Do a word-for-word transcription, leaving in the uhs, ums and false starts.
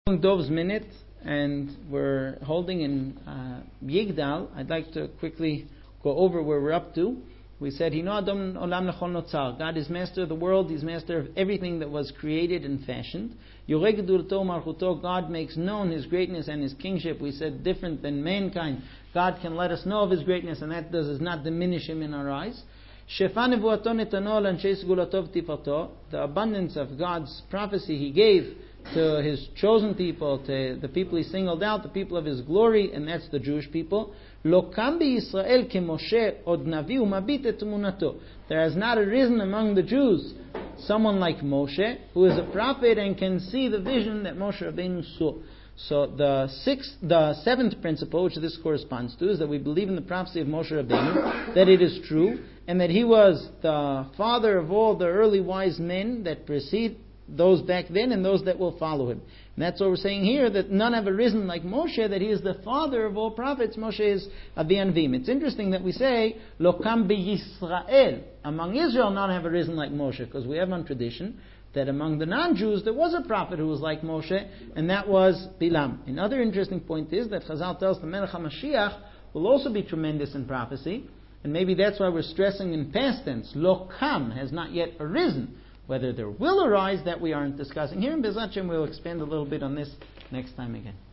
Dov's minute, and we're holding in uh, Yigdal. I'd like to quickly go over where we're up to. We said, Hino Adon Olam Lechol Notzar. God is master of the world. He's master of everything that was created and fashioned. Yoreh Gedulato Malchuto. God makes known His greatness and His kingship. We said different than mankind. God can let us know of His greatness, and that does not diminish Him in our eyes. Shefa Nevuato Netano L'Anshei Segulato V'Tifarto. The abundance of God's prophecy He gave to His chosen people, to the people He singled out, the people of His glory, and that's the Jewish people. Lo kam b'Yisrael k'Moshe od navi u'mabit et emunato. There has not arisen among the Jews someone like Moshe, who is a prophet and can see the vision that Moshe Rabbeinu saw. So the sixth, the seventh principle, which this corresponds to, is that we believe in the prophecy of Moshe Rabbeinu, that it is true, and that he was the father of all the early wise men that precede those back then and those that will follow him. And that's what we're saying here, that none have arisen like Moshe, that he is the father of all prophets. Moshe is Avi Anvim. It's interesting that we say, Lo kam b'Yisrael. Among Israel, none have arisen like Moshe, because we have on tradition that among the non-Jews there was a prophet who was like Moshe, and that was Bilam. Another interesting point is that Chazal tells the Melech HaMashiach will also be tremendous in prophecy, and maybe that's why we're stressing in past tense, Lo kam, has not yet arisen. Whether there will arise, that we aren't discussing here. And Bezat Hashem, we'll expand a little bit on this next time again.